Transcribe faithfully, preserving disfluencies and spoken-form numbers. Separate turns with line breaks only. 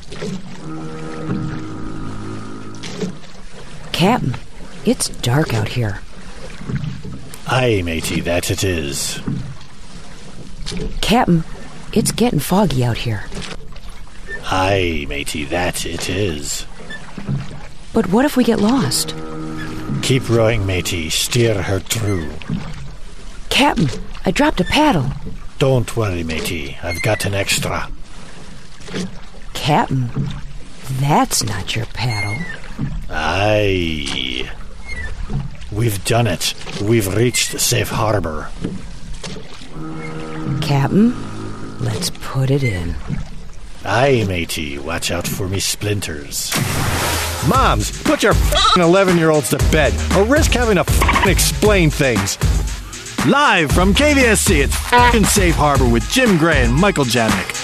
Captain, it's dark out here.
Aye, matey, that it is.
Captain, it's getting foggy out here.
Aye, matey, that it is.
But what if we get lost?
Keep rowing, matey. Steer her through.
Captain, I dropped a paddle.
Don't worry, matey. I've got an extra.
Captain, that's not your paddle.
Aye. We've done it. We've reached safe harbor.
Captain, let's put it in.
Aye, matey. Watch out for me splinters.
Moms, put your f***ing eleven-year-olds to bed or risk having to f***ing explain things. Live from K V S C, it's f***ing Safe Harbor with Jim Gray and Michael Jadnick.